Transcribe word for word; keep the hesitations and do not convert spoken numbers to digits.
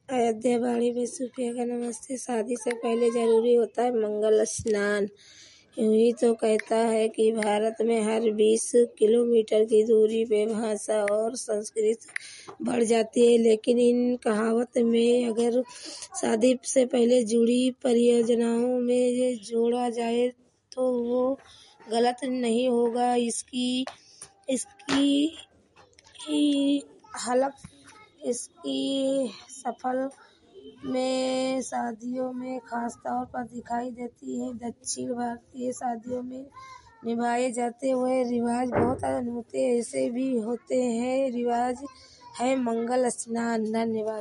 अयोध्या बाड़ी में सूफिया का नमस्ते। शादी से पहले जरूरी होता है मंगल स्नान। यूं ही तो कहता है कि भारत में हर बीस किलोमीटर की दूरी पे भाषा और संस्कृति बढ़ जाती है, लेकिन इन कहावत में अगर शादी से पहले जुड़ी परियोजनाओं में जोड़ा जाए तो वो गलत नहीं होगा। इसकी इसकी हलफ इसकी सफल में शादियों में खासतौर पर दिखाई देती है। दक्षिण भारतीय शादियों में निभाए जाते हुए रिवाज बहुत अनूठे ऐसे भी होते हैं। रिवाज है मंगल स्नान। धन्यवाद।